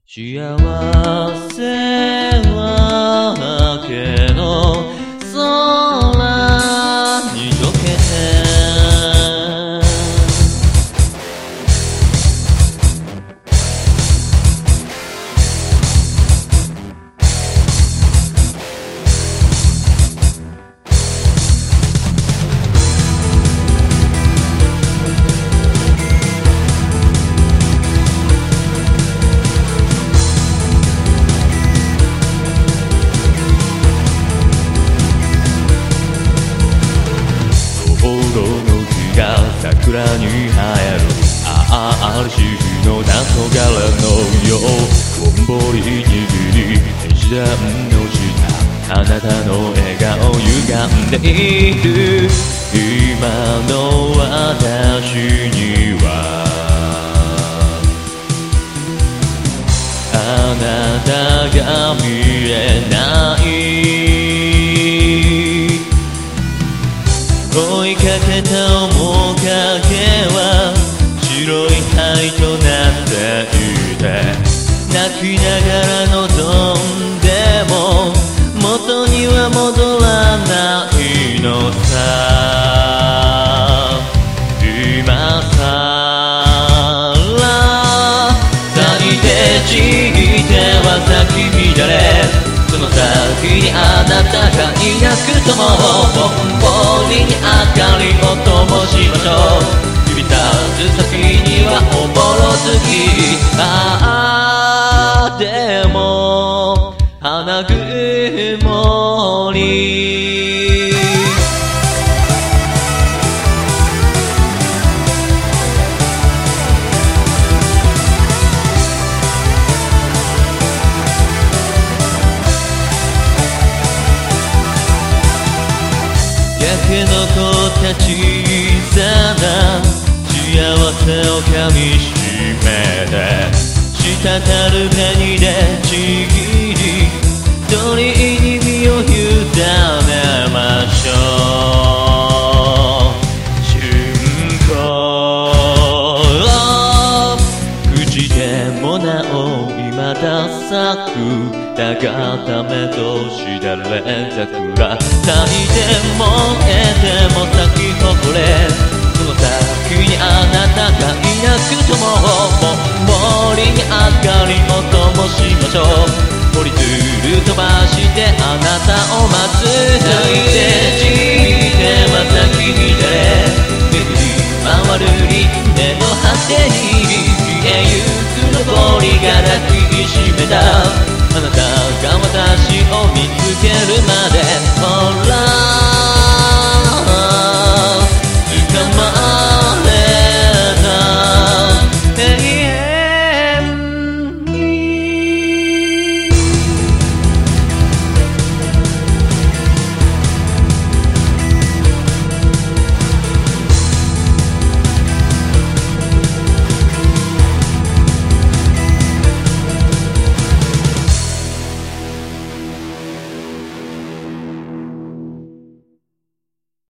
幸せはけの空に溶けて桜に生えるある日の黄昏のようぼんぼり握り石段の下あなたの笑顔歪んでいる今の私にはあなたが見えない追いかけた面影は白い灰となっていて泣きながら望んでも元には戻らないのさ今さら咲いて散っては咲き乱れその先にあなたがいなくともぼんぼりに明かりを灯しましょう指さす先にはおぼろ月でも花曇り焼け残った小さな幸せをかみしめて滴る紅でちぎり鳥に身を委ねましょう信仰口でもなお未だ咲くだがためとしだれ桜咲いてもえても咲き誇れその先にあなたがいなくともぼんぼりに明かりを灯しましょう折り鶴飛ばしてあなたを待つ咲いて散っては咲き乱れ巡り回る輪廻の果てに消えゆく残りが抱きしめたあなたが私を見つけるまでほら